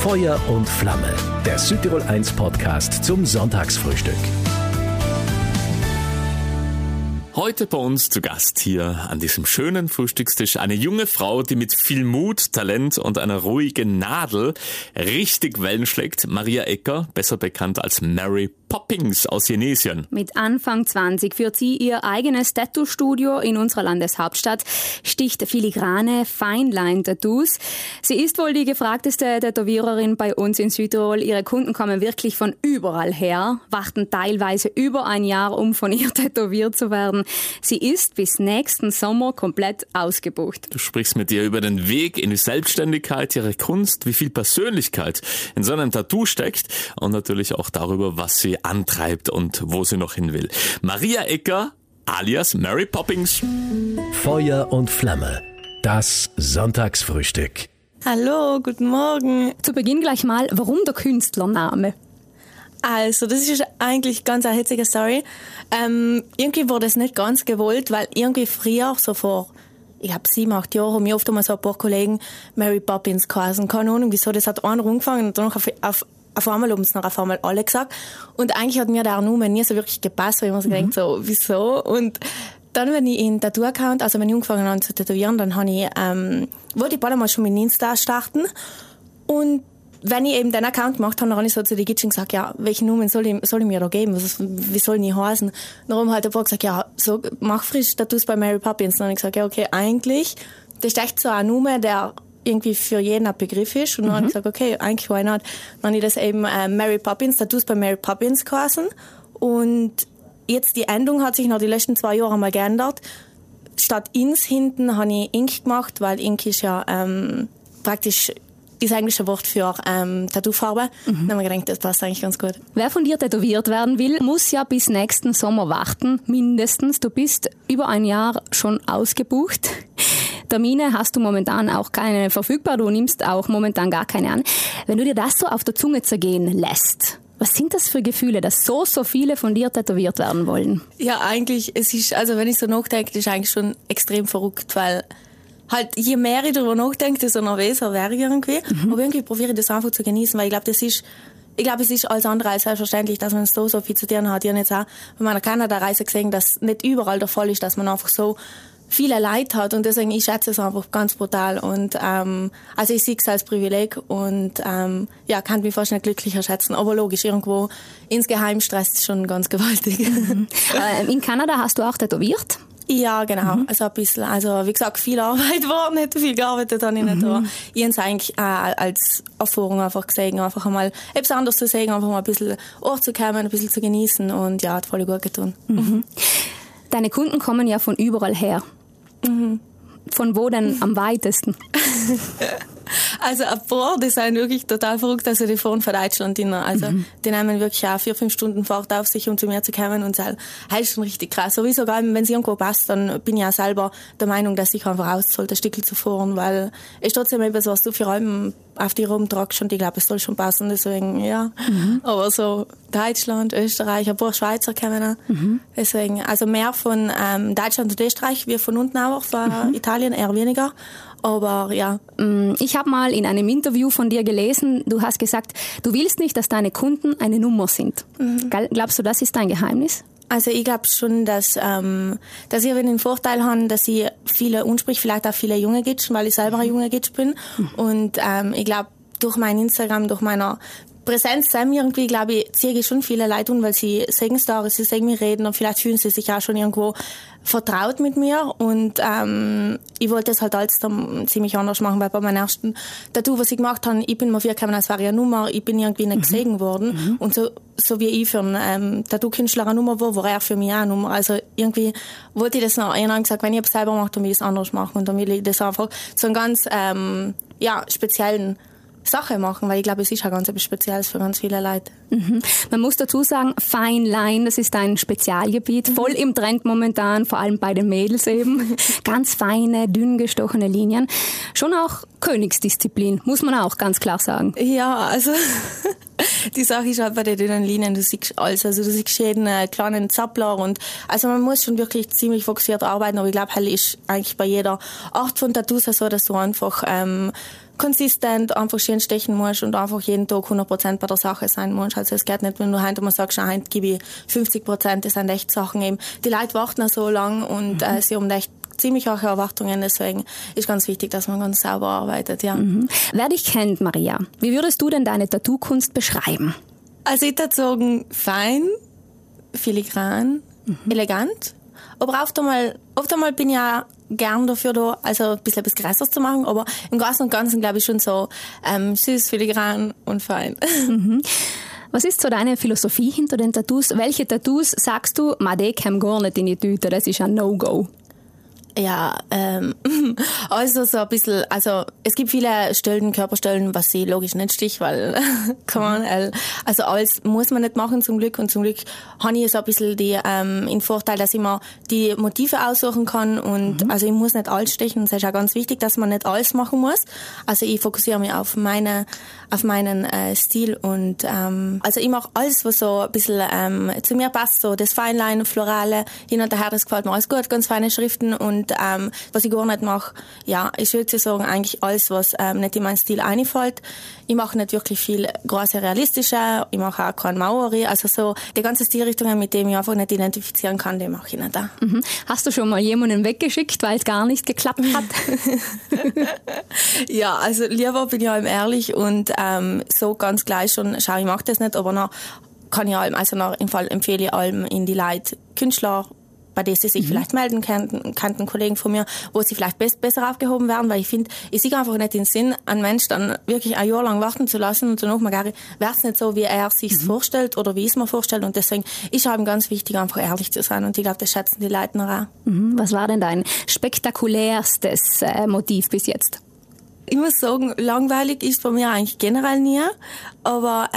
Feuer und Flamme, der Südtirol 1 Podcast zum Sonntagsfrühstück. Heute bei uns zu Gast hier an diesem schönen Frühstückstisch eine junge Frau, die mit viel Mut, Talent und einer ruhigen Nadel richtig Wellen schlägt. Maria Ecker, besser bekannt als Mary Poppins aus Jenesien. Mit Anfang 20 führt sie ihr eigenes Tattoo-Studio in unserer Landeshauptstadt, sticht filigrane Feinline-Tattoos. Sie ist wohl die gefragteste Tätowiererin bei uns in Südtirol. Ihre Kunden kommen wirklich von überall her, warten teilweise über ein Jahr, um von ihr tätowiert zu werden. Sie ist bis nächsten Sommer komplett ausgebucht. Du sprichst mit ihr über den Weg in die Selbstständigkeit, ihre Kunst, wie viel Persönlichkeit in so einem Tattoo steckt und natürlich auch darüber, was sie antreibt und wo sie noch hin will. Maria Ecker, alias Mary Poppins. Feuer und Flamme, das Sonntagsfrühstück. Hallo, guten Morgen. Zu Beginn gleich mal, warum der Künstlername? Also, das ist eigentlich ganz eine hitzige Story. Irgendwie wurde es nicht ganz gewollt, weil irgendwie früher, so vor, ich glaube 7, 8 Jahren, haben mir oft einmal so ein paar Kollegen Mary Poppins geheißen. Keine Ahnung, wieso, das hat einer angefangen und dann auf einmal haben es noch auf einmal alle gesagt. Und eigentlich hat mir der Name nie so wirklich gepasst, weil ich mir so gedacht, so, wieso? Und dann, wenn ich in Tattoo-Account, also wenn ich angefangen habe zu tätowieren, dann habe ich, wollte ich bald mal schon meinen Insta starten. Und wenn ich eben den Account gemacht habe, dann habe ich so zu den Gitschen gesagt, ja, welchen Namen soll ich mir da geben? Wie soll ich heißen? Dann haben halt ein paar gesagt, ja, so, mach frisch Tattoos bei Mary Poppins. Dann habe ich gesagt, ja, okay, eigentlich, das ist echt so ein Name, der irgendwie für jeden ein Begriff ist. Und dann habe ich gesagt, okay, eigentlich why not? Dann habe ich das eben Mary Poppins, Tattoos bei Mary Poppins geheißen. Und jetzt die Endung hat sich nach den letzten 2 Jahren mal geändert. Statt Ins hinten habe ich Ink gemacht, weil Ink ist ja praktisch das englische Wort für Tattoofarbe. Dann haben wir gedacht, das passt eigentlich ganz gut. Wer von dir tätowiert werden will, muss ja bis nächsten Sommer warten, mindestens. Du bist über ein Jahr schon ausgebucht. Termine hast du momentan auch keine verfügbar, du nimmst auch momentan gar keine an. Wenn du dir das so auf der Zunge zergehen lässt, was sind das für Gefühle, dass so viele von dir tätowiert werden wollen? Ja, eigentlich, es ist, also wenn ich so nachdenke, das ist eigentlich schon extrem verrückt, weil halt, je mehr ich darüber nachdenke, desto nervöser wäre ich irgendwie. Aber irgendwie probiere ich das einfach zu genießen, weil ich glaube, es ist alles andere als selbstverständlich, dass man so viel zu tun hat. Ich habe jetzt auch bei meiner Kanada-Reise gesehen, dass nicht überall der Fall ist, dass man einfach so viele Leute hat und deswegen, ich schätze es einfach ganz brutal und also ich sehe es als Privileg und ja, kann mich fast nicht glücklicher schätzen, aber logisch, irgendwo insgeheim stresst es schon ganz gewaltig. In Kanada hast du auch tätowiert? Ja, genau, also ein bisschen, also wie gesagt, viel Arbeit war, nicht viel gearbeitet habe ich nicht, aber ich habe es eigentlich als Erfahrung einfach gesehen, einfach einmal etwas anderes zu sehen, einfach mal ein bisschen Ort zu kommen, ein bisschen zu genießen und ja, hat voll gut getan. Deine Kunden kommen ja von überall her. Von wo denn am weitesten? Also ein paar, die sind wirklich total verrückt, also die fahren von Deutschland hin. Also die nehmen wirklich auch 4-5 Stunden Fahrt auf sich, um zu mir zu kommen und das ist schon richtig krass. Sowieso, wenn es irgendwo passt, dann bin ich auch selber der Meinung, dass ich einfach raus sollte, ein Stückchen zu fahren, weil es trotzdem etwas, was du für allem auf die rumtragst und ich glaube, es soll schon passen, deswegen, ja. Aber so Deutschland, Österreich, ein paar Schweizer kommen auch. Deswegen, also mehr von Deutschland und Österreich, wie von unten auch, von Italien eher weniger. Aber ja. Ich habe mal in einem Interview von dir gelesen, du hast gesagt, du willst nicht, dass deine Kunden eine Nummer sind. Glaubst du, das ist dein Geheimnis? Also ich glaube schon, dass ich den Vorteil habe, dass ich viele anspreche, vielleicht auch viele junge Gitschen, weil ich selber ein junger Gitsch bin. Und ich glaube, durch mein Instagram, durch meine Präsenz irgendwie, glaube ich, ziehe ich schon viele Leute an, weil sie sehen Stories, sie sehen mich reden und vielleicht fühlen sie sich auch schon irgendwo vertraut mit mir und ich wollte es halt alles dann ziemlich anders machen, weil bei meinem ersten Tattoo, was ich gemacht habe, ich bin mir vorgekommen, als wäre ich eine Nummer, ich bin irgendwie nicht gesehen worden und so wie ich für einen Tattoo-Künstler eine Nummer war er für mich auch eine Nummer, also irgendwie wollte ich das noch, ich habe gesagt, wenn ich es selber mache, dann will ich es anders machen und dann will ich das einfach so einen ganz speziellen Sache machen, weil ich glaube, es ist ja ganz etwas Spezielles für ganz viele Leute. Man muss dazu sagen, Fine Line, das ist ein Spezialgebiet, voll im Trend momentan, vor allem bei den Mädels eben. Ganz feine, dünn gestochene Linien. Schon auch Königsdisziplin, muss man auch ganz klar sagen. Ja, also die Sache ist halt bei den dünnen Linien, du siehst alles, also du siehst jeden kleinen Zappler und also man muss schon wirklich ziemlich fokussiert arbeiten, aber ich glaube, halt ist eigentlich bei jeder Art von Tattoos so, dass du einfach konsistent einfach schön stechen musst und einfach jeden Tag 100% bei der Sache sein musst. Also es geht nicht, wenn du heute mal sagst, heute gebe ich 50%, das sind echt Sachen eben. Die Leute warten auch so lang und sie haben echt ziemlich hohe Erwartungen, deswegen ist ganz wichtig, dass man ganz sauber arbeitet, ja. Wer dich kennt, Maria, wie würdest du denn deine Tattoo-Kunst beschreiben? Also ich würde sagen, fein, filigran, elegant, aber oft einmal bin ich auch gern dafür da, also ein bisschen etwas Größeres zu machen, aber im Großen und Ganzen glaube ich schon so süß, filigran und fein. Was ist so deine Philosophie hinter den Tattoos? Welche Tattoos sagst du, die kämen gar nicht in die Tüte, das ist ein No-Go? Ja, also so ein bisschen, also es gibt viele Stellen, Körperstellen, was sie logisch nicht stich, weil, also alles muss man nicht machen zum Glück und zum Glück habe ich so ein bisschen den Vorteil, dass ich mir die Motive aussuchen kann und also ich muss nicht alles stechen und es ist auch ganz wichtig, dass man nicht alles machen muss. Also ich fokussiere mich auf meinen Stil und also ich mache alles, was so ein bisschen zu mir passt, so das Feinlein, Florale, hin und her, das gefällt mir alles gut, ganz feine Schriften und was ich gar nicht mache, ja, ich würde sagen, eigentlich alles, was nicht in meinen Stil einfällt. Ich mache nicht wirklich viel große realistische, ich mache auch kein Maori, also so die ganzen Stilrichtungen, mit denen ich einfach nicht identifizieren kann, die mache ich nicht da. Hast du schon mal jemanden weggeschickt, weil es gar nicht geklappt hat? Ja, also lieber bin ich allem ehrlich und so ganz gleich schon, schau, ich mache das nicht, aber noch kann ich allem, also noch im Fall empfehle ich allem in die Leute Künstler, bei denen sie sich vielleicht melden könnten Kollegen von mir, wo sie vielleicht besser aufgehoben werden, weil ich finde, ich sehe einfach nicht den Sinn, einen Mensch dann wirklich ein Jahr lang warten zu lassen und danach wäre es nicht so, wie er sich vorstellt oder wie ich es mir vorstelle und deswegen ist es ganz wichtig, einfach ehrlich zu sein und ich glaube, das schätzen die Leute noch auch. Was war denn dein spektakulärstes Motiv bis jetzt? Ich muss sagen, langweilig ist bei mir eigentlich generell nie, aber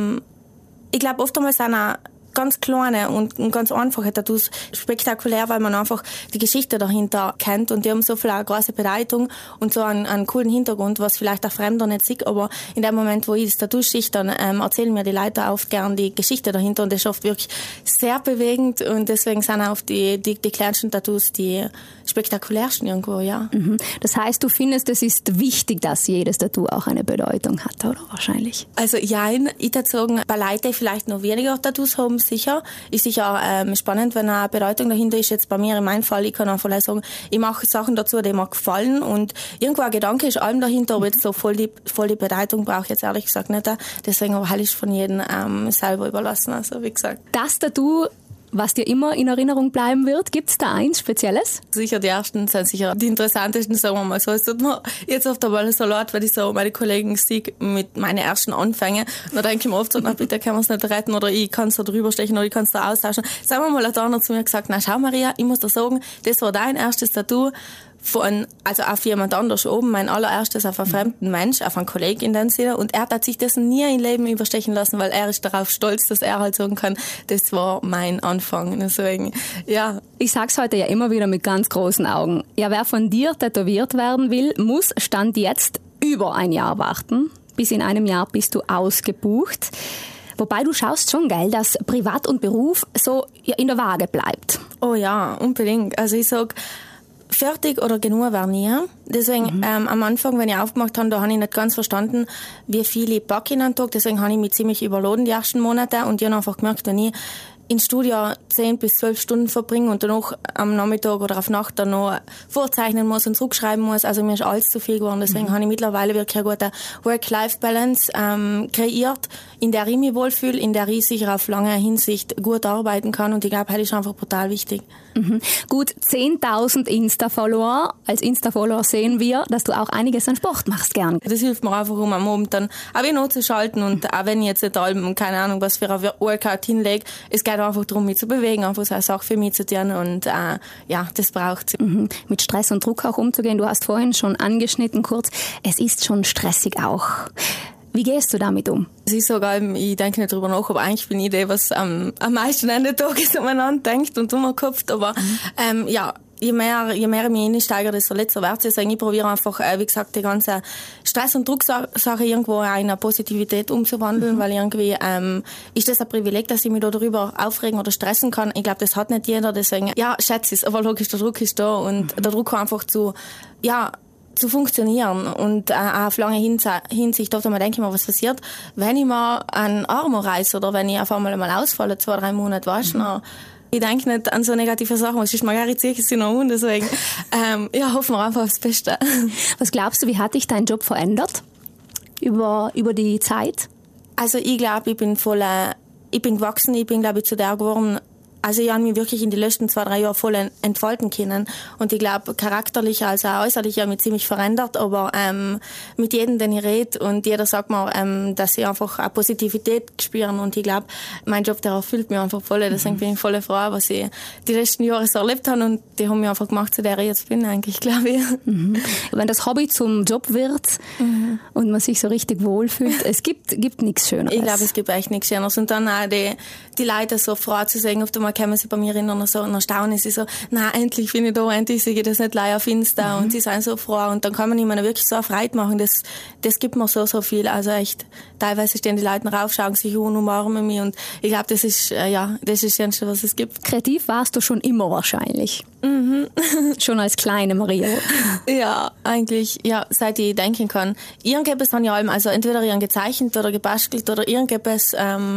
ich glaube, oftmals sind auch ganz kleine und ganz einfache Tattoos spektakulär, weil man einfach die Geschichte dahinter kennt und die haben so viel eine große Bedeutung und so einen coolen Hintergrund, was vielleicht ein Fremder nicht sieht, aber in dem Moment, wo ich das Tattoo stiche, dann erzählen mir die Leute oft gern die Geschichte dahinter und das ist oft wirklich sehr bewegend und deswegen sind auch die kleinsten Tattoos die spektakulärsten irgendwo, ja. Das heißt, du findest, es ist wichtig, dass jedes Tattoo auch eine Bedeutung hat, oder? Wahrscheinlich. Also ja, ich würde sagen, bei Leuten, die vielleicht noch weniger Tattoos haben, sicher. Ist sicher spannend, wenn eine Bedeutung dahinter ist. Jetzt bei mir in meinem Fall, ich kann einfach sagen, ich mache Sachen dazu, die mir gefallen und irgendwo ein Gedanke ist allem dahinter, aber jetzt so voll die Bedeutung brauche ich jetzt ehrlich gesagt nicht. Deswegen aber halt ist von jedem selber überlassen, also wie gesagt. Das Tattoo, was dir immer in Erinnerung bleiben wird, gibt's da eins Spezielles? Sicher, die ersten sind sicher die interessantesten, sagen wir mal so. Es tut mir jetzt oft einmal so leid, weil ich so meine Kollegen sehe mit meinen ersten Anfängen. Dann denke ich mir oft so, na bitte können wir es nicht retten oder ich kann es da drüber stechen oder ich kann es da austauschen. Sagen wir mal, hat einer zu mir gesagt, na schau Maria, ich muss dir sagen, das war dein erstes Tattoo also auf jemand anders oben, mein allererstes auf einen fremden Mensch, auf einen Kollegen in dem Sinne und er hat sich das nie im Leben überstechen lassen, weil er ist darauf stolz, dass er halt sagen kann, das war mein Anfang. Deswegen, ja. Ich sag's heute ja immer wieder mit ganz großen Augen. Ja, wer von dir tätowiert werden will, muss Stand jetzt über ein Jahr warten. Bis in einem Jahr bist du ausgebucht. Wobei du schaust schon, gell, dass Privat und Beruf so in der Waage bleibt. Oh ja, unbedingt. Also ich sag, fertig oder genug war nie. Deswegen am Anfang, wenn ich aufgemacht habe, da habe ich nicht ganz verstanden, wie viel ich packe in einen Tag. Deswegen habe ich mich ziemlich überladen die ersten Monate und ich habe einfach gemerkt, wenn ich ins Studio 10 bis 12 Stunden verbringen und danach am Nachmittag oder auf Nacht dann noch vorzeichnen muss und zurückschreiben muss. Also mir ist alles zu viel geworden. Deswegen habe ich mittlerweile wirklich eine gute Work-Life-Balance kreiert, in der ich mich wohlfühle, in der ich sicher auf lange Hinsicht gut arbeiten kann. Und ich glaube, das ist einfach brutal wichtig. Gut 10.000 Insta-Follower. Als Insta-Follower sehen wir, dass du auch einiges an Sport machst gern. Das hilft mir einfach, um am Abend dann auch wieder nachzuschalten. Und auch wenn ich jetzt nicht allem, keine Ahnung, was für ein Workout hinlege, es geht einfach darum, mich zu bewegen, einfach so eine Sache für mich zu tun. Und ja, das braucht es. Mit Stress und Druck auch umzugehen. Du hast vorhin schon angeschnitten kurz, es ist schon stressig auch. Wie gehst du damit um? Es ist sogar, ich denke nicht drüber nach, aber eigentlich bin ich die, was am meisten Ende des Tages umeinander denkt und umkopft. Aber ja, je mehr ich mich einsteige, desto letzter wird es. Deswegen ich probiere einfach, wie gesagt, die ganze Stress- und Drucksache irgendwo in eine Positivität umzuwandeln, weil irgendwie ist das ein Privileg, dass ich mich da darüber aufregen oder stressen kann. Ich glaube, das hat nicht jeder, deswegen, ja, schätze es. Aber logisch, der Druck ist da und der Druck einfach zu zu funktionieren und auch auf lange Hinsicht oft einmal denke ich mir, was passiert, wenn ich mal einen Arm reiße oder wenn ich auf einmal ausfalle, 2-3 Monate, weißt du, ich denke nicht an so negative Sachen, weil sonst mag ich jetzt noch und deswegen hoffen wir einfach aufs Beste. Was glaubst du, wie hat dich dein Job verändert über die Zeit? Also ich glaube, ich bin gewachsen, ich bin glaube ich zu der geworden. Also ich habe mich wirklich in den letzten 2-3 Jahren voll entfalten können. Und ich glaube, charakterlich als auch äußerlich habe ich mich ziemlich verändert. Aber mit jedem, den ich rede, und jeder sagt mir, dass sie einfach eine Positivität spüren. Und ich glaube, mein Job, der erfüllt mich einfach voll. Deswegen bin ich voll froh, was ich die letzten Jahre so erlebt habe. Und die haben mich einfach gemacht, zu der ich jetzt bin, eigentlich, glaube ich. Wenn das Hobby zum Job wird und man sich so richtig wohlfühlt, es gibt nichts Schöneres. Ich glaube, es gibt echt nichts Schöneres. Und dann auch die Leute so froh zu sehen, auf einmal kommen sie bei mir rein und so und erstaunen sie so, na endlich bin ich da, endlich sehe ich das nicht live auf Insta und sie sind so froh und dann kann man ihnen wirklich so eine Freude machen, das gibt mir so viel, also echt, teilweise stehen die Leute rauf, schauen sich an, umarmen mich und ich glaube, das ist das Schönste, was es gibt. Kreativ warst du schon immer wahrscheinlich. Schon als kleine Maria. Ja, eigentlich, seit ich denken kann. Irgendetwas habe ich allem, also entweder gezeichnet oder gebastelt oder irgendetwas,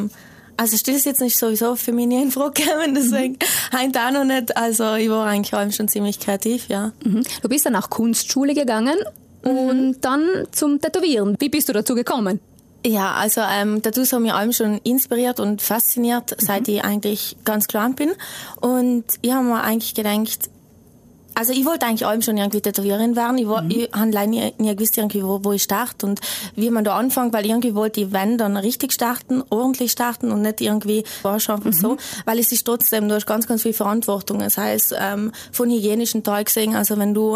also Stillsitzen ist sowieso für mich nie in Frage gekommen, deswegen heute auch noch nicht. Also ich war eigentlich allem schon ziemlich kreativ, ja. Du bist dann auch Kunstschule gegangen und dann zum Tätowieren. Wie bist du dazu gekommen? Ja, also Tattoos haben mich allem schon inspiriert und fasziniert, seit ich eigentlich ganz klein bin. Und ich habe mir eigentlich gedacht, also ich wollte eigentlich allem schon irgendwie Tätowiererin werden. Ich habe leider nie gewusst, irgendwie, wo ich starte und wie man da anfängt, weil irgendwie wollte ich, wenn, dann richtig starten, ordentlich starten und nicht irgendwie einfach so, weil es ist trotzdem, du hast ganz, ganz viel Verantwortung. Das heißt, von hygienischen Teil gesehen, also wenn du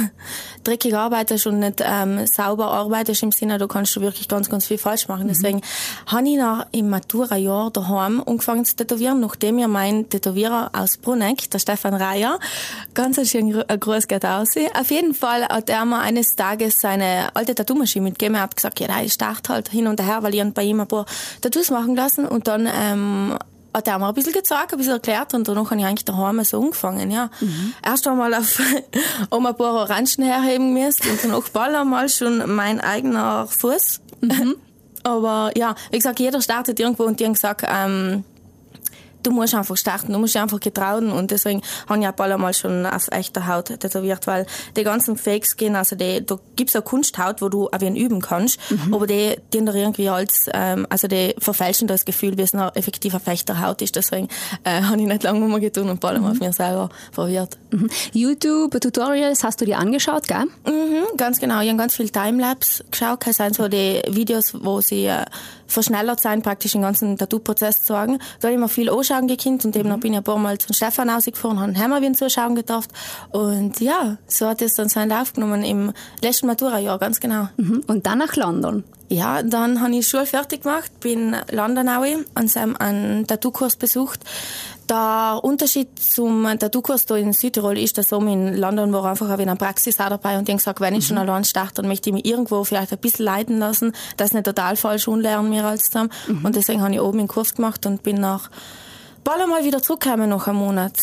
dreckig arbeitest und nicht sauber arbeitest, im Sinne, da kannst du wirklich ganz, ganz viel falsch machen. Deswegen habe ich nach im Matura-Jahr daheim angefangen zu tätowieren, nachdem mir mein Tätowierer aus Bruneck, der Stefan Reier, ganz ein Gruß geht aus. Auf jeden Fall hat er mir eines Tages seine alte Tattoo-Maschine mitgegeben. Er hat gesagt, ja, ich starte halt hin und her, weil ich bei ihm ein paar Tattoos machen lassen. Und dann hat er mir ein bisschen gezeigt, ein bisschen erklärt und danach habe ich eigentlich daheim so angefangen, ja. Erst einmal um ein paar Orangen herheben müssen und danach bald einmal schon mein eigener Fuß. Aber ja, wie gesagt, jeder startet irgendwo und die haben gesagt, du musst einfach starten, du musst dich einfach getrauen und deswegen habe ich auch bald einmal schon auf echter Haut tätowiert, weil die ganzen Fakes gehen, also da gibt's auch Kunsthaut, wo du auch wie üben kannst, aber die da irgendwie also die verfälschen das Gefühl, wie es eine effektive echte Haut ist, deswegen habe ich nicht lange mehr getan und bald einmal auf mir selber probiert. YouTube-Tutorials hast du dir angeschaut, gell? Ganz genau, ich habe ganz viel Timelapse geschaut, das sind so die Videos, wo sie verschnellert sein, praktisch den ganzen Tattoo-Prozess zu sagen. Da habe ich mir viel anschauen gekannt und eben dann bin ich ein paar Mal zum Stefan rausgefahren und haben wir wieder zuschauen gedacht. Und ja, so hat es dann seinen Lauf genommen im letzten Matura-Jahr, ganz genau. Und dann nach London? Ja, dann habe ich Schule fertig gemacht, bin London einen Tattoo-Kurs besucht. Der Unterschied zum Tattoo-Kurs da in Südtirol ist, dass in London war einfach eine Praxis auch dabei und ich habe gesagt, wenn ich schon allein starte, dann möchte ich mich irgendwo vielleicht ein bisschen leiten lassen, das nicht total falsch unlernen mir als zusammen. Und deswegen habe ich oben einen Kurs gemacht und bin bald einmal wieder zurückgekommen nach einem Monat,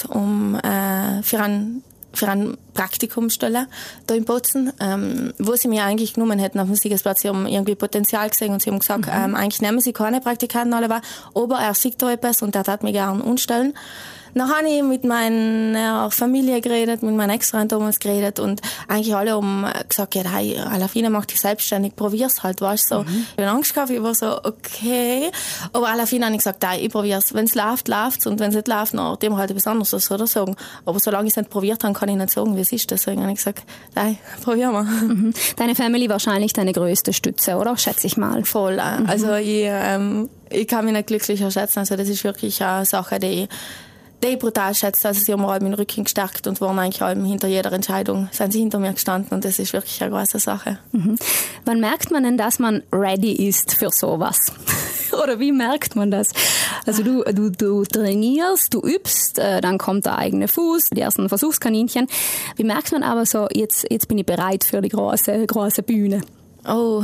für ein Praktikum stellen, da in Bozen, wo sie mich eigentlich genommen hätten auf dem Siegesplatz. Sie haben irgendwie Potenzial gesehen und sie haben gesagt, eigentlich nehmen sie keine Praktikanten alle, aber er sieht da etwas und er hat mich gerne anstellen. Dann habe ich mit meiner Familie geredet, mit meinem Ex-Freund damals geredet und eigentlich alle haben gesagt, ja, hey, Alafina, mach dich selbstständig, probier's halt, weißt du, so. Ich habe Angst gehabt, ich war so, okay. Aber Alafina habe ich gesagt, hey, ich probier's. Wenn's läuft, läuft's und wenn's nicht läuft, dann dem halt etwas anderes oder sagen. Aber solange ich es nicht probiert habe, kann ich nicht sagen, wie es ist. Deswegen habe ich gesagt, hey, probieren wir. Deine Family wahrscheinlich deine größte Stütze, oder? Schätze ich mal. Voll. Also ich kann mich nicht glücklicher schätzen. Also das ist wirklich eine Sache, die ich brutal schätze. Also sie haben mir den Rücken gestärkt und waren eigentlich hinter jeder Entscheidung, sind sie hinter mir gestanden und das ist wirklich eine große Sache. Wann merkt man denn, dass man ready ist für sowas? Oder wie merkt man das? Also du trainierst, du übst, dann kommt der eigene Fuß, die ersten Versuchskaninchen. Wie merkt man aber so, jetzt bin ich bereit für die große Bühne? Oh,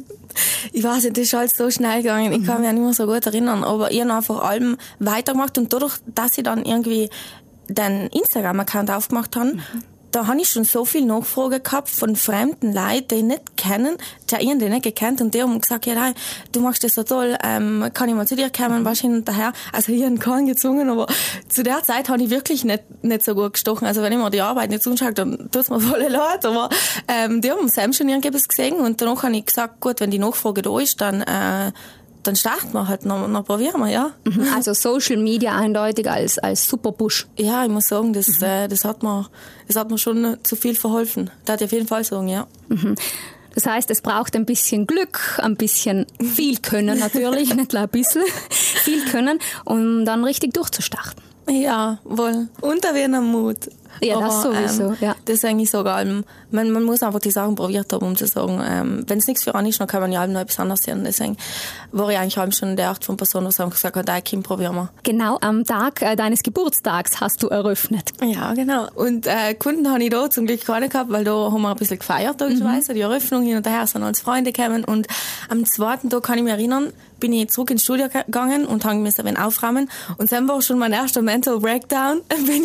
ich weiß nicht, das ist halt so schnell gegangen. Ich kann mich nicht mehr so gut erinnern, aber ich habe einfach allem weitergemacht und dadurch, dass ich dann irgendwie den Instagram-Account aufgemacht habe, da habe ich schon so viel Nachfragen gehabt von fremden Leuten, die ich nicht kennen, die nicht gekannt, und die haben gesagt, ja, nein, du machst das so toll, kann ich mal zu dir kommen, was hin und daher. Also ich habe keinen gezwungen, aber zu der Zeit habe ich wirklich nicht so gut gestochen. Also wenn ich mir die Arbeit nicht anschaue, dann tut es mir voll leid, aber die haben selbst schon irgendwas gesehen, und danach habe ich gesagt, gut, wenn die Nachfrage da ist, dann starten wir halt, noch probieren wir, ja. Also Social Media eindeutig als super Push. Ja, ich muss sagen, das hat mir schon zu viel verholfen. Das hat ich auf jeden Fall sagen, ja. Das heißt, es braucht ein bisschen Glück, ein bisschen viel Können natürlich, nicht nur ein bisschen, viel Können, um dann richtig durchzustarten. Ja, wohl. Und ein wenig Mut. Ja, das sowieso, ja. Das ist eigentlich sogar, man muss einfach die Sachen probiert haben, um zu sagen, wenn es nichts für einen ist, dann kann man ja noch etwas anderes sehen. Deswegen war ich eigentlich schon der Art von Person, die gesagt hat, Kim, probieren wir. Genau am Tag deines Geburtstags hast du eröffnet. Ja, genau. Und Kunden habe ich da zum Glück keine gehabt, weil da haben wir ein bisschen gefeiert, logischerweise, die Eröffnung hin und her, sind als Freunde gekommen, und am zweiten Tag kann ich mich erinnern, bin ich zurück ins Studio gegangen und habe mich ein wenig aufräumen, und dann war schon mein erster Mental Breakdown.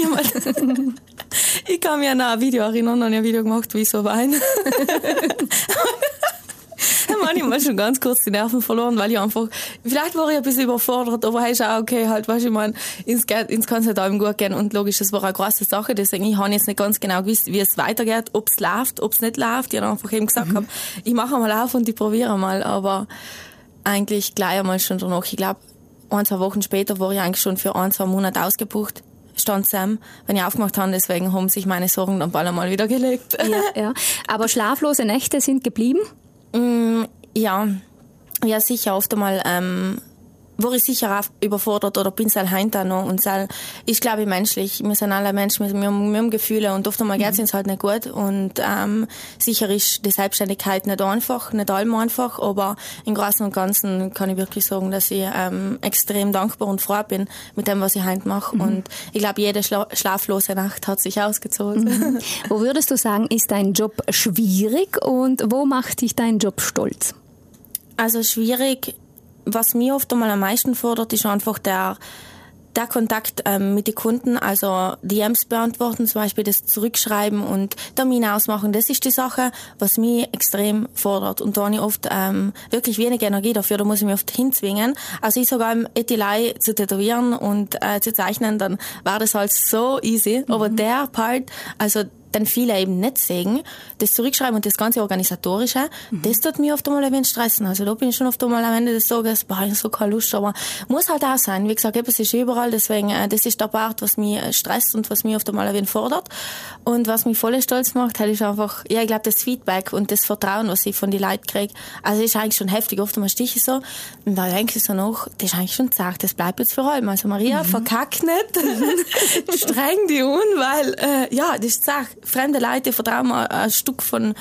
Ich kann mich an ein Video erinnern, an ein Video gemacht, wie ich so weine. Dann habe ich mal schon ganz kurz die Nerven verloren, weil ich einfach, vielleicht war ich ein bisschen überfordert, aber ist auch okay, halt, weißt du, ich meine, ins kann es halt gut gehen, und logisch, das war eine große Sache, deswegen, ich habe jetzt nicht ganz genau gewusst, wie es weitergeht, ob es läuft, ob es nicht läuft. Ich habe einfach eben gesagt, ich mache mal auf und ich probiere mal, aber eigentlich gleich einmal schon danach. Ich glaube, 1-2 Wochen später war ich eigentlich schon für 1-2 Monate ausgebucht. Stand Sam, wenn ich aufgemacht habe, deswegen haben sich meine Sorgen dann bald einmal wieder gelegt. Ja. Aber schlaflose Nächte sind geblieben? Ja, sicher. Oft einmal war ich sicher auch überfordert oder bin selber heimgetan noch, und ist, glaube ich, menschlich. Wir sind alle Menschen, wir haben Gefühle, und oft einmal geht es uns halt nicht gut, und sicher ist die Selbstständigkeit nicht einfach, nicht allem einfach, aber im Großen und Ganzen kann ich wirklich sagen, dass ich extrem dankbar und froh bin mit dem, was ich heute mache, und ich glaube, jede schlaflose Nacht hat sich ausgezahlt. Wo würdest du sagen, ist dein Job schwierig, und wo macht dich dein Job stolz? Also schwierig, was mir oft einmal am meisten fordert, ist einfach der Kontakt mit den Kunden, also DMs beantworten, zum Beispiel das Zurückschreiben und Termine ausmachen. Das ist die Sache, was mich extrem fordert. Und da habe ich oft wirklich wenig Energie dafür, da muss ich mich oft hinzwingen. Also ich sogar im Etilei zu tätowieren und zu zeichnen, dann war das halt so easy. Aber der Part, also dann viele eben nicht sehen, das Zurückschreiben und das ganze Organisatorische, das tut mir oft einmal ein wenig stressen. Also da bin ich schon oft einmal am Ende des Tages, ich habe so keine Lust, aber muss halt auch sein. Wie gesagt, es ist überall, deswegen, das ist der Part, was mich stresst und was mich oft einmal ein wenig fordert. Und was mich voll stolz macht, halt ist einfach, ja, ich glaube, das Feedback und das Vertrauen, was ich von den Leuten kriege, also ist eigentlich schon heftig. Oft einmal stiche ich so, und da denke ich so nach, das ist eigentlich schon gesagt, das bleibt jetzt für allem. Also Maria, verkack nicht, streng die un, weil, ja, das ist Sache. Fremde Leute vertrauen mir ein Stück von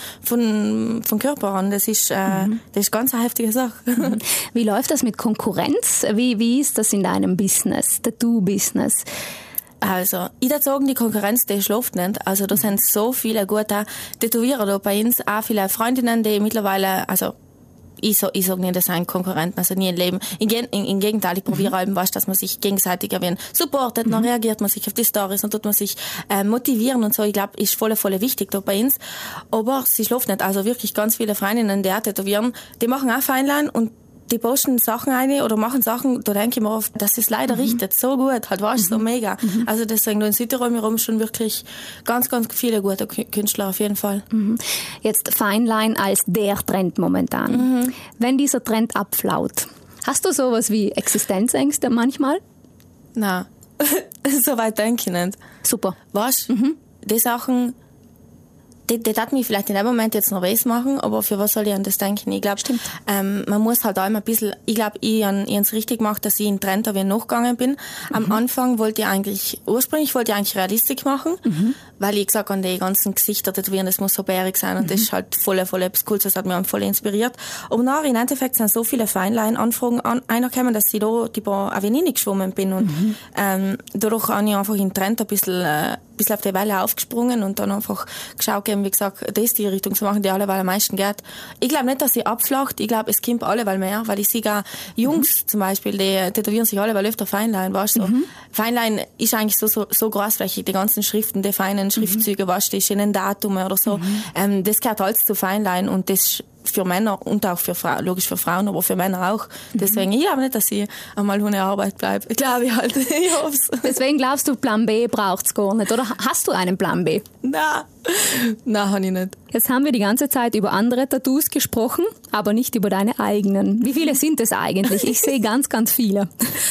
Körper an. Das ist ganz eine heftige Sache. Wie läuft das mit Konkurrenz? Wie ist das in deinem Business, Tattoo-Business? Also, ich würde sagen, die Konkurrenz, die schläft nicht. Also, da sind so viele gute Tätowierer da bei uns, auch viele Freundinnen, die mittlerweile, also, ich sag nicht, das sind Konkurrenten, also nie im Leben. Im Gegenteil, ich probiere eben was, dass man sich gegenseitig erwähnt. Supportet, dann reagiert man sich auf die Stories, und tut man sich motivieren und so. Ich glaube, ist voll wichtig da bei uns. Aber sie schläft nicht. Also wirklich ganz viele Freundinnen, die auch tätowieren, die machen auch Feinlein und die posten Sachen ein oder machen Sachen, da denke ich mir oft, das ist leider richtet, so gut, halt war es so mega. Also deswegen, da in Südtirol herum schon wirklich ganz, ganz viele gute Künstler auf jeden Fall. Jetzt Feinlein als der Trend momentan. Wenn dieser Trend abflaut, hast du sowas wie Existenzängste manchmal? Nein, so weit denke ich nicht. Super. Was? Die Sachen, das hat mich vielleicht in dem Moment jetzt noch was machen, aber für was soll ich an das denken? Ich glaube, man muss halt auch immer ein bisschen, ich glaube, ich habe es richtig gemacht, dass ich in Trend da wieder nachgegangen bin. Am Anfang wollte ich ursprünglich Realistik machen, weil ich gesagt habe, die ganzen Gesichter tätowieren, das muss so bärig sein, und das ist halt voll etwas Cooles, das hat mich voll inspiriert. Aber nachher, im Endeffekt, sind so viele Feinlein-Anfragen reingekommen, dass ich da ein wenig geschwommen bin, und dadurch habe ich einfach in Trend ein bisschen bisschen auf die Welle aufgesprungen und dann einfach geschaut, wie gesagt, das ist die Richtung zu machen, die alleweil am meisten geht. Ich glaube nicht, dass sie abflacht. Ich glaube, es kommt alleweil mehr, weil ich sehe auch Jungs zum Beispiel, die tätowieren sich alleweil öfter Feinlein, weißt du. Feinlein ist eigentlich so großflächig, die ganzen Schriften, die feinen Schriftzüge, weißt du, die schönen Datume oder so. Das gehört alles zu Feinlein und das für Männer und auch für Frauen, logisch für Frauen, aber für Männer auch. Deswegen, ich glaube nicht, dass ich einmal ohne Arbeit bleibe. Ich glaube halt, ich hoff's. Deswegen glaubst du, Plan B braucht's gar nicht, oder hast du einen Plan B? Nein, habe ich nicht. Jetzt haben wir die ganze Zeit über andere Tattoos gesprochen, aber nicht über deine eigenen. Wie viele sind es eigentlich? Ich sehe ganz, ganz viele.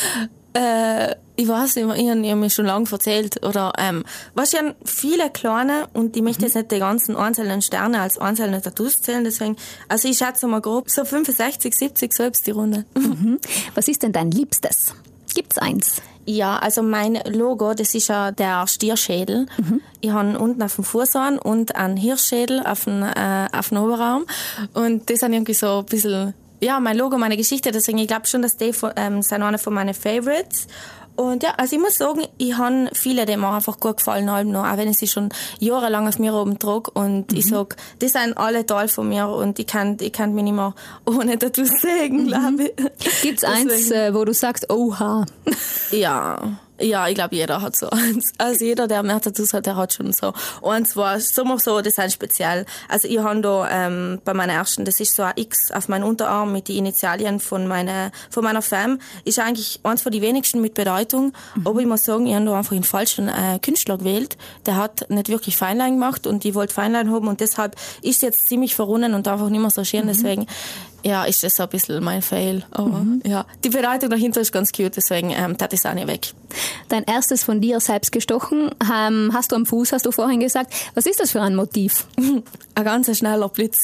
Ich weiß nicht, ich habe mir schon lange erzählt. Oder, weißt du, ich habe viele kleine und ich möchte jetzt nicht die ganzen einzelnen Sterne als einzelne Tattoos zählen. Deswegen, also ich schätze mal grob so 65, 70 selbst die Runde. Was ist denn dein Liebstes? Gibt's eins? Ja, also mein Logo, das ist ja der Stierschädel. Ich habe unten auf dem Fußarm und einen Hirschschädel auf dem Oberarm. Und das sind irgendwie so ein bisschen, ja, mein Logo, meine Geschichte. Deswegen, ich glaube schon, dass die sind einer von meinen Favorites. Und ja, also ich muss sagen, ich habe viele, die mir einfach gut gefallen haben, noch, auch wenn ich sie schon jahrelang auf mir oben trage. Und ich sag, die sind alle toll von mir und ich kann mich nicht mehr ohne Tattoos sehen, glaube ich. Gibt's eins, wo du sagst, oha? Ja, ich glaube, jeder hat so eins. Also jeder, der mehr Tattoos hat, der hat schon so eins, was so, das sind speziell. Also ich habe da bei meiner ersten, das ist so ein X auf meinem Unterarm mit den Initialien von meiner Fam. Ist eigentlich eins von den wenigsten mit Bedeutung. Aber ich muss sagen, ich habe da einfach einen falschen Künstler gewählt. Der hat nicht wirklich Feinlein gemacht und ich wollte Feinlein haben und deshalb ist es jetzt ziemlich verrunnen und einfach nicht mehr so schön. Deswegen, ja, ist das so ein bisschen mein Fail. Aber ja, die Bedeutung dahinter ist ganz cute, deswegen tat ich es auch nicht weg. Dein erstes von dir selbst gestochen hast du am Fuß, hast du vorhin gesagt. Was ist das für ein Motiv? Ein ganz schneller Blitz.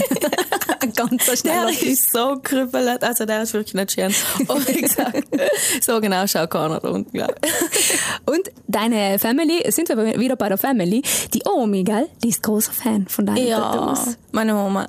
Ein ganz schneller Blitz. Der ist so krüppelig, also der ist wirklich nicht schön. Aber wie gesagt, so genau schaut keiner da unten, glaube ich. Und deine Family, sind wir wieder bei der Family, die Omi, gell? Die ist großer Fan von deinen Tattoos. Ja, meine Mama.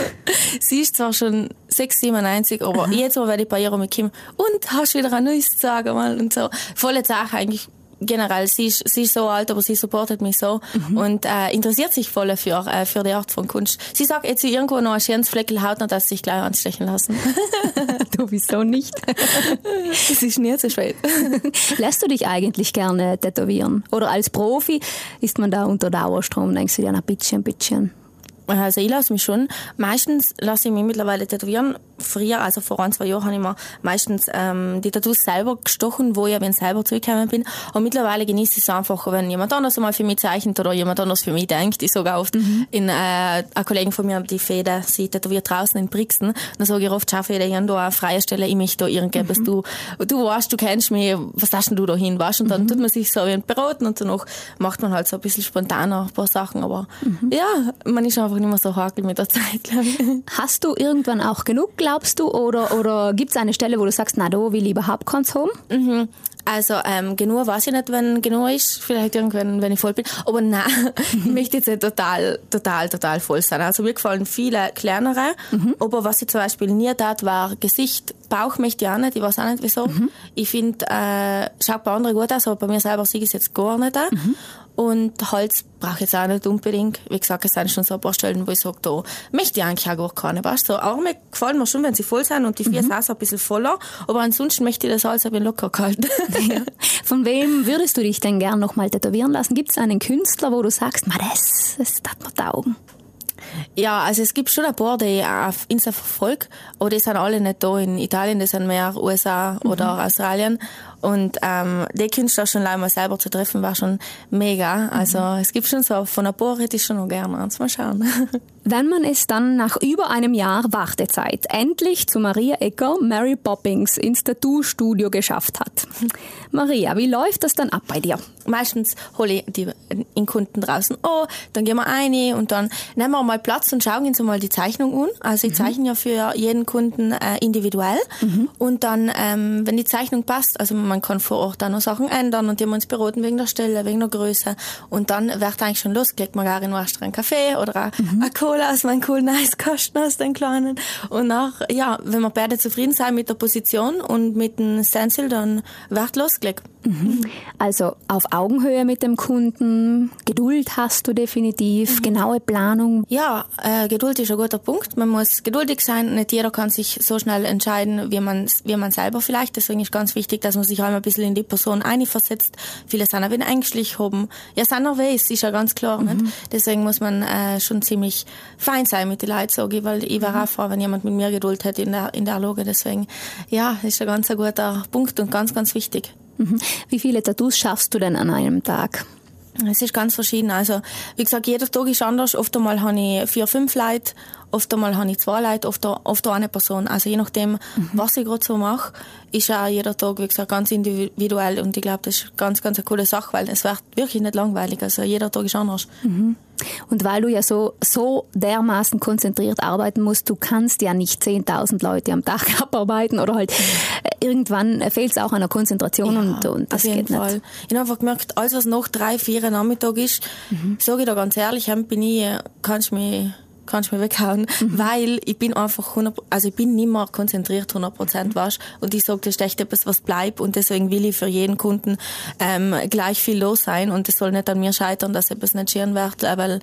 Sie ist zwar schon 6,97, aber jetzt mal werde ich bei ihr mitkommen. Und hast wieder ein neues zu sagen, mal und so. Volle Sache eigentlich. Generell, sie ist so alt, aber sie supportet mich so und interessiert sich voll für die Art von Kunst. Sie sagt jetzt irgendwo noch ein schönes Fleckel Haut, noch, dass sie sich gleich anstechen lassen. Du, wieso nicht? Es ist nie zu spät. Lässt du dich eigentlich gerne tätowieren? Oder als Profi ist man da unter Dauerstrom, denkst du dir, na, bisschen? Also ich lasse mich schon. Meistens lasse ich mich mittlerweile tätowieren. Früher, also vor 1-2 Jahren, habe ich mir meistens die Tattoos selber gestochen, wo ich selber zurückgekommen bin. Und mittlerweile genieße ich es einfach, wenn jemand anders mal für mich zeichnet oder jemand anders für mich denkt. Ich sage oft, ein Kollege von mir, die Fede, sie tätowiert draußen in Brixen. Dann sage ich oft, schau Fede, ich habe da eine freie Stelle, ich möchte da irgendetwas. Du weißt, du kennst mich, was hast denn du da hin? Weißt? Und dann tut man sich so beraten und danach macht man halt so ein bisschen spontaner ein paar Sachen. Aber ja, man ist einfach nicht mehr so hakel mit der Zeit, glaube ich. Hast du irgendwann auch genug, glaubst du? Oder gibt es eine Stelle, wo du sagst, na, da will ich überhaupt keins haben? Also, genug weiß ich nicht, wenn genug ist. Vielleicht irgendwann, wenn ich voll bin. Aber nein, ich möchte jetzt nicht total voll sein. Also, mir gefallen viele kleinere. Aber was ich zum Beispiel nie tat, war Gesicht. Bauch möchte ich auch nicht. Ich weiß auch nicht, wieso. Ich finde, schaut bei anderen gut aus, aber bei mir selber sehe ich es jetzt gar nicht. Und Hals brauche ich jetzt auch nicht unbedingt. Wie gesagt, es sind schon so ein paar Stellen, wo ich sage, da möchte ich eigentlich auch gar keine. Weißt? So Arme gefallen mir schon, wenn sie voll sind und die Füße auch so ein bisschen voller. Aber ansonsten möchte ich das alles ein bisschen locker gehalten. Ja. Von wem würdest du dich denn gern nochmal tätowieren lassen? Gibt es einen Künstler, wo du sagst, das tat mir taugen? Ja, also es gibt schon ein paar, die ich auf Insta verfolge, aber die sind alle nicht da in Italien, die sind mehr USA oder Australien. Und die Künstler schon mal selber zu treffen, war schon mega. Also es gibt schon so, von ein paar hätte ich schon noch gerne. Mal schauen. Wenn man es dann nach über einem Jahr Wartezeit endlich zu Maria Ecker, Mary Poppins, ins Tattoo-Studio geschafft hat. Maria, wie läuft das dann ab bei dir? Meistens hole ich die Kunden draußen. Dann gehen wir rein und dann nehmen wir mal Platz und schauen uns mal die Zeichnung an. Also ich zeichne ja für jeden Kunden individuell. Und dann, wenn die Zeichnung passt, also man kann vor Ort auch noch Sachen ändern und die haben uns beraten wegen der Stelle, wegen der Größe. Und dann wird eigentlich schon losgelegt. Man gar in einen Kaffee oder eine Cola aus meinem coolen Eiskasten aus den kleinen. Und nach, ja, wenn wir beide zufrieden sind mit der Position und mit dem Stencil, dann wird losgelegt. Also auf Augenhöhe mit dem Kunden, Geduld hast du definitiv, genaue Planung. Ja, Geduld ist ein guter Punkt. Man muss geduldig sein. Nicht jeder kann sich so schnell entscheiden, wie man selber vielleicht. Deswegen ist ganz wichtig, dass man sich einmal ein bisschen in die Person einversetzt. Viele sind auch wieder ängstlich, haben ja seiner Weis, ist ja ganz klar. Nicht? Deswegen muss man schon ziemlich fein sein mit den Leuten, sage ich, weil ich wäre auch froh, wenn jemand mit mir Geduld hätte in der Lage. Deswegen, ja, das ist ein ganz guter Punkt und ganz, ganz wichtig. Wie viele Tattoos schaffst du denn an einem Tag? Es ist ganz verschieden. Also, wie gesagt, jeder Tag ist anders. Oft einmal habe ich 4, 5 Leute, oft einmal habe ich 2 Leute, oft eine Person. Also je nachdem, was ich gerade so mache, ist auch jeder Tag, wie gesagt, ganz individuell. Und ich glaube, das ist ganz, ganz eine coole Sache, weil es wird wirklich nicht langweilig. Also jeder Tag ist anders. Und weil du ja so dermaßen konzentriert arbeiten musst, du kannst ja nicht 10.000 Leute am Tag abarbeiten oder halt irgendwann fehlt es auch an der Konzentration und das geht Fall. nicht. Ich habe einfach gemerkt, alles was nach 3, 4 Nachmittag ist, sage ich da ganz ehrlich, kannst du mich weghauen, weil ich bin einfach ich bin nicht mehr konzentriert 100%, weißt? Und ich sage, das ist echt etwas, was bleibt und deswegen will ich für jeden Kunden gleich viel los sein und es soll nicht an mir scheitern, dass etwas nicht schön wird, weil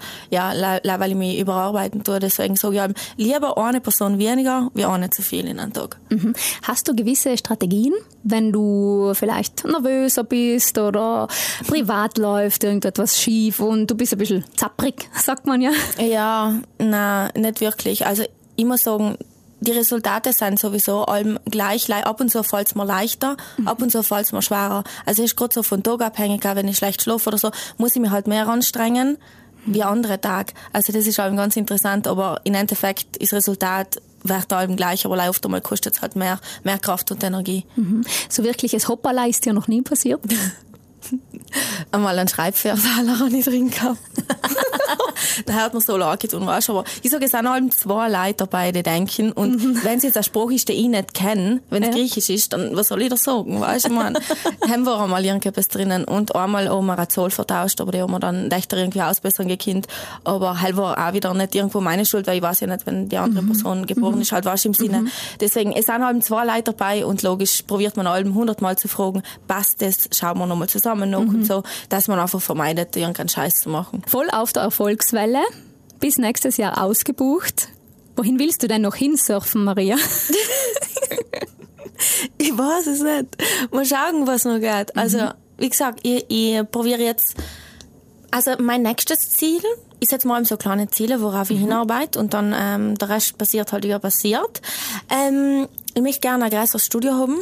ich mich überarbeiten tue. Deswegen sage ich lieber eine Person weniger, wie eine zu viel in einem Tag. Hast du gewisse Strategien, wenn du vielleicht nervöser bist oder privat läuft irgendetwas schief und du bist ein bisschen zapprig, sagt man ja? Ja, nein, nicht wirklich. Also ich muss sagen, die Resultate sind sowieso allem gleich. Ab und zu fällt es mir leichter, ab und zu fällt es mir schwerer. Also es ist gerade so von Tag abhängig, auch wenn ich schlecht schlafe oder so, muss ich mich halt mehr anstrengen wie andere Tage. Also das ist allem ganz interessant, aber im Endeffekt ist das Resultat wird allem gleich, aber oft einmal kostet es halt mehr Kraft und Energie. So wirkliches Hoppala ist dir noch nie passiert? Einmal einen Schreibfehler habe ich drin gehabt. Da hat man so leid getan, weißt du. Aber ich sage, es sind allem 2 Leute dabei, die denken. Und wenn es jetzt ein Spruch ist, den ich nicht kenne, wenn es Griechisch ist, dann was soll ich da sagen, weißt du, man? Haben wir einmal irgendetwas drinnen. Und einmal haben wir eine Zahl vertauscht, aber die haben wir dann echt irgendwie ausbessern gekannt. Aber halt war auch wieder nicht irgendwo meine Schuld, weil ich weiß ja nicht, wenn die andere Person geboren ist, halt was im Sinne. Deswegen, es sind allem 2 Leute dabei und logisch probiert man allem 100 Mal zu fragen, passt das, schauen wir nochmal zusammen noch und so, dass man einfach vermeidet, irgendeinen Scheiß zu machen. Voll auf der Erfolgswelle, bis nächstes Jahr ausgebucht. Wohin willst du denn noch hinsurfen, Maria? Ich weiß es nicht. Mal schauen, was noch geht. Also, wie gesagt, ich probiere jetzt, also mein nächstes Ziel, ich setze mal so kleine Ziele, worauf ich hinarbeite und dann der Rest passiert halt, wie er passiert. Ich möchte gerne ein größeres Studio haben,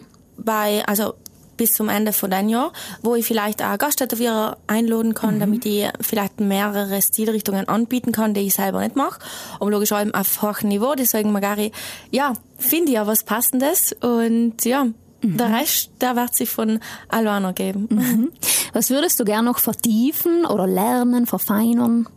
bis zum Ende von diesem Jahr, wo ich vielleicht auch Gasttätowierer einladen kann, damit ich vielleicht mehrere Stilrichtungen anbieten kann, die ich selber nicht mache. Aber logisch auch auf hohem Niveau, deswegen finde ich ja was Passendes und ja, der Rest, der wird sich von alleine geben. Was würdest du gerne noch vertiefen oder lernen, verfeinern?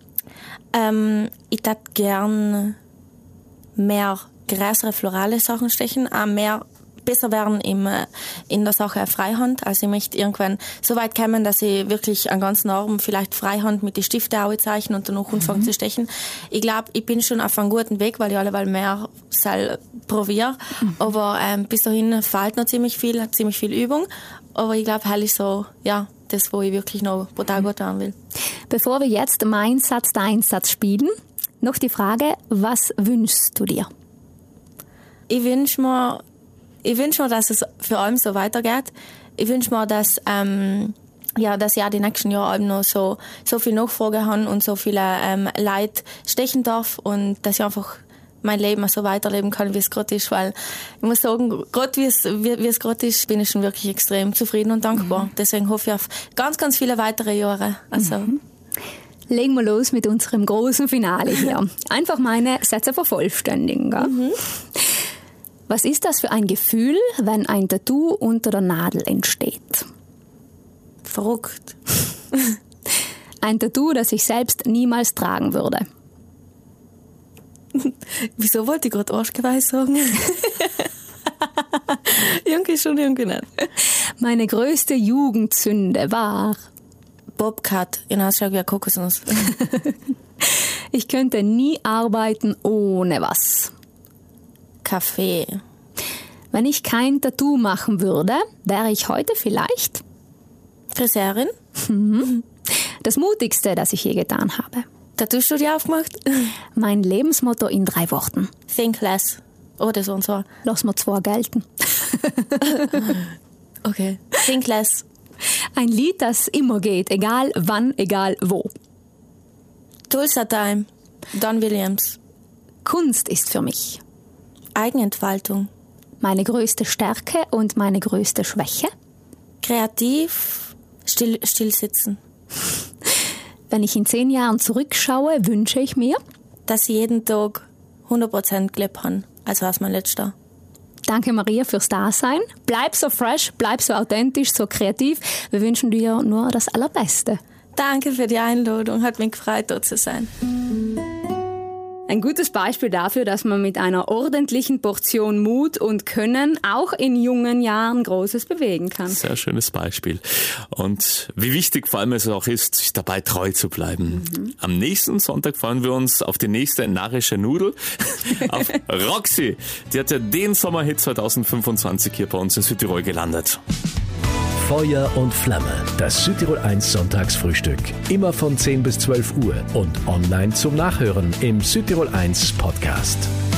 Ich würde gerne mehr größere florale Sachen stechen, auch mehr besser werden in der Sache Freihand. Also ich möchte irgendwann so weit kommen, dass ich wirklich einen ganzen Arm vielleicht Freihand mit den Stiften auch zeichne und dann noch anfangen zu stechen. Ich glaube, ich bin schon auf einem guten Weg, weil ich alleweil mehr probiere. Aber bis dahin fehlt noch ziemlich viel Übung. Aber ich glaube, halt ist so, ja, das, wo ich wirklich noch brutal gut werden will. Bevor wir jetzt mein Satz, dein Satz spielen, noch die Frage, was wünschst du dir? Ich wünsche mir, dass es für allem so weitergeht. Ich wünsche mir, dass ich auch die nächsten Jahre noch so viel Nachfrage habe und so viele Leute stechen darf und dass ich einfach mein Leben so weiterleben kann, wie es gerade ist, weil ich muss sagen, gerade wie es gerade ist, bin ich schon wirklich extrem zufrieden und dankbar. Deswegen hoffe ich auf ganz, ganz viele weitere Jahre. Also. Legen wir los mit unserem großen Finale hier. Einfach meine Sätze vervollständigen. Gell? Was ist das für ein Gefühl, wenn ein Tattoo unter der Nadel entsteht? Verrückt. Ein Tattoo, das ich selbst niemals tragen würde. Wieso wollte ich gerade Arschgeweih sagen? Irgendwie schon, irgendwie nicht. Meine größte Jugendsünde war... Bobcat in Ausschlag wie Kokosnuss. Ich könnte nie arbeiten ohne was. Kaffee. Wenn ich kein Tattoo machen würde, wäre ich heute vielleicht... Friseurin. Das Mutigste, das ich je getan habe. Tattoo-Studio aufgemacht. Mein Lebensmotto in 3 Worten. Think less. Oder so und so. Lass mir 2 gelten. Okay. Think less. Ein Lied, das immer geht, egal wann, egal wo. Tulsa Time. Don Williams. Kunst ist für mich Eigenentfaltung. meine größte Stärke und meine größte Schwäche. Kreativ. Still sitzen. Wenn ich in 10 Jahren zurückschaue, wünsche ich mir, Dass ich jeden Tag 100% gelebt habe, als war es mein letzter. danke Maria fürs Dasein. Bleib so fresh, bleib so authentisch, so kreativ. Wir wünschen dir nur das Allerbeste. Danke für die Einladung, hat mich gefreut, dort zu sein. Ein gutes Beispiel dafür, dass man mit einer ordentlichen Portion Mut und Können auch in jungen Jahren Großes bewegen kann. Sehr schönes Beispiel. Und wie wichtig vor allem es auch ist, sich dabei treu zu bleiben. Am nächsten Sonntag freuen wir uns auf die nächste narische Nudel, auf Roxy. Die hat ja den Sommerhit 2025 hier bei uns in Südtirol gelandet. Feuer und Flamme, das Südtirol 1 Sonntagsfrühstück. Immer von 10 bis 12 Uhr und online zum Nachhören im Südtirol 1 Podcast.